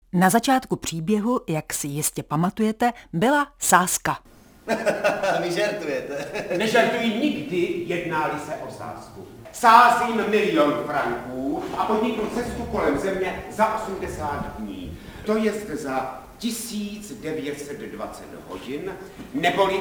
Na začátku příběhu, jak si jistě pamatujete, byla sázka. Vy žertujete. Nežertuji nikdy, jedná-li se o sázku. Sázím 1 000 000 franků a podniknu cestu kolem země za 80 dní. To jest za 1920 hodin, neboli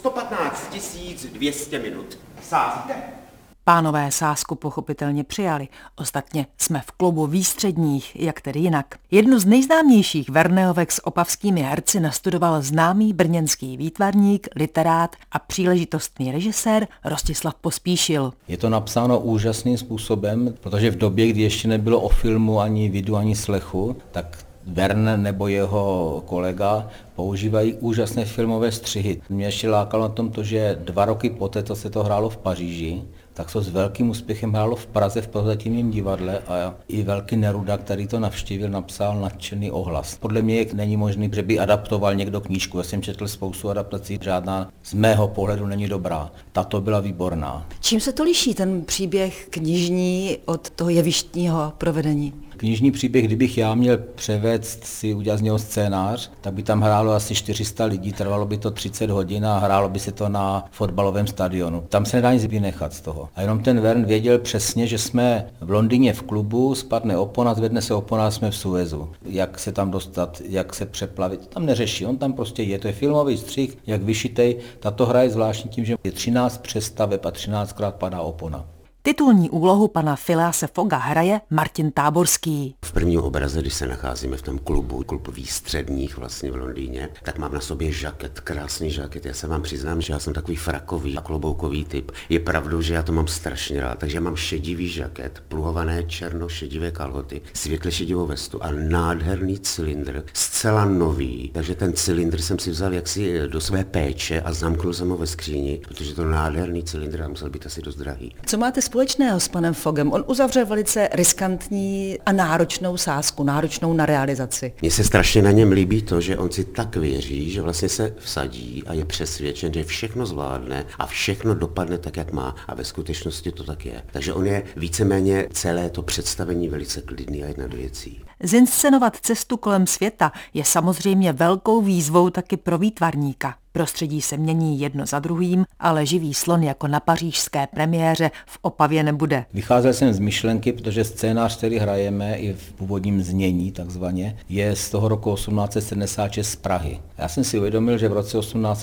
115 200 minut. Sázíte? Pánové sázku pochopitelně přijali. Ostatně jsme v klubu výstředních, jak tedy jinak. Jednu z nejznámějších Verneovek s opavskými herci nastudoval známý brněnský výtvarník, literát a příležitostný režisér Rostislav Pospíšil. Je to napsáno úžasným způsobem, protože v době, kdy ještě nebylo o filmu ani vidu, ani slechu, tak Verne nebo jeho kolega používají úžasné filmové střihy. Mě ještě lákalo na tom to, že 2 roky poté, co se to hrálo v Paříži, tak se s velkým úspěchem hrálo v Praze v Prozatímním divadle a i velký Neruda, který to navštívil, napsal nadšený ohlas. Podle mě není možný, že by adaptoval někdo knížku. Já jsem četl spoustu adaptací, žádná z mého pohledu není dobrá. Tato byla výborná. Čím se to liší ten příběh knižní od toho jevištního provedení? Knižní příběh, kdybych já měl převést si udělat z něho scénář, tak by tam hrálo asi 400 lidí, trvalo by to 30 hodin a hrálo by se to na fotbalovém stadionu. Tam se nedá nic vynechat z toho. A jenom ten Verne věděl přesně, že jsme v Londýně v klubu, spadne opona, zvedne se opona, jsme v Suezu. Jak se tam dostat, jak se přeplavit, to tam neřeší, on tam prostě je. To je filmový střih, jak vyšitej. Tato hra je zvláštní tím, že je 13 přestaveb a 13krát padá opona. Titulní úlohu pana Philease Fogga hraje Martin Táborský. V prvním obraze, když se nacházíme v tom klubu, klub výstředních vlastně v Londýně, tak mám na sobě žaket, krásný žaket. Já se vám přiznám, že já jsem takový frakový a kloboukový typ. Je pravdou, že já to mám strašně rád, takže mám šedivý žaket, pluhované černo-šedivé kalhoty, světle šedivou vestu a nádherný cylindr, zcela nový. Takže ten cylindr jsem si vzal jaksi do své péče a zamknul jsem ho ve skříni, protože to nádherný cylindr a musel být asi dost drahý. Co máte společného s panem Foggem? On uzavřel velice riskantní a náročnou sázku, náročnou na realizaci. Mně se strašně na něm líbí to, že on si tak věří, že vlastně se vsadí a je přesvědčen, že všechno zvládne a všechno dopadne tak, jak má a ve skutečnosti to tak je. Takže on je víceméně celé to představení velice klidný a jedna do věcí. Zinscenovat cestu kolem světa je samozřejmě velkou výzvou taky pro výtvarníka. Prostředí se mění jedno za druhým, ale živý slon jako na pařížské premiéře v Opavě nebude. Vycházel jsem z myšlenky, protože scénář, který hrajeme i v původním znění takzvaně, je z toho roku 1876 z Prahy. Já jsem si uvědomil, že v roce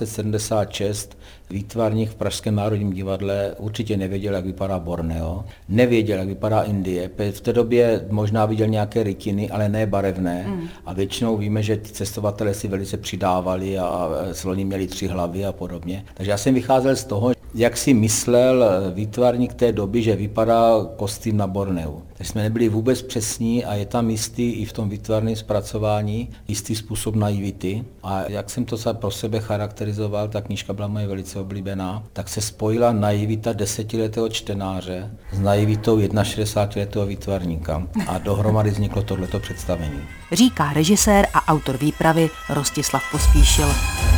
1876 výtvarník v Pražském národním divadle určitě nevěděl, jak vypadá Borneo, nevěděl, jak vypadá Indie. V té době možná viděl nějaké rytiny, ale ne barevné. A většinou víme, že cestovatelé si velice přidávali a sloni měli 3 hlavy a podobně. Takže já jsem vycházel z toho, jak si myslel výtvarník té doby, že vypadá kostým na Borneu. Takže jsme nebyli vůbec přesní a je tam jistý i v tom výtvarném zpracování jistý způsob naivity. A jak jsem to pro sebe charakterizoval, ta knížka byla moje velice oblíbená, tak se spojila naivita 10letého čtenáře s naivitou 61letého výtvarníka a dohromady vzniklo tohleto představení. Říká režisér a autor výpravy Rostislav Pospíšil.